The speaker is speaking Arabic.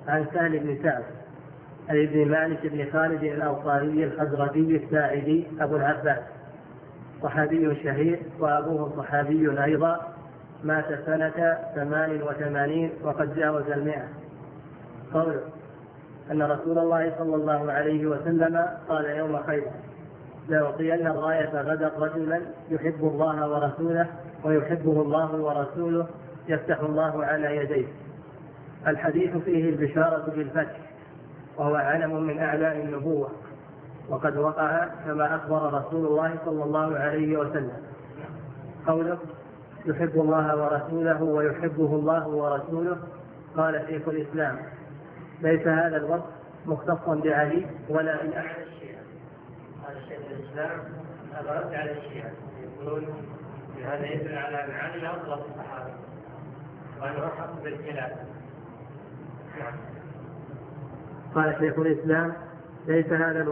عن سهل بن سعد عن ابن مالك بن خالد الأنصاري الخزرجي الساعدي أبو العباس، صحابي شهير وأبوه صحابي أيضا، مات سنة 88 وقد جاوز 100. قوله أن رسول الله صلى الله عليه وسلم قال يوم خيبر: لأعطين الراية غدا رجلا يحب الله ورسوله ويحبه الله ورسوله يفتح الله على يديه. الحديث فيه البشارة بالفتح، وهو علم من أعلام النبوة، وقد وقع كما أخبر رسول الله صلى الله عليه وسلم. قوله يحب الله ورسوله ويحبه الله ورسوله، قال شيخ الإسلام: ليس هذا الوصف مختصا بعلي ولا بأحد الشيعة. هذا شيخ الإسلام أبرد على الشيعة، يقولون هذا يدل على أن علي أفضل الصحابة وأنه أحق بالخلاف. قال شيخ الإسلام: ليس هذا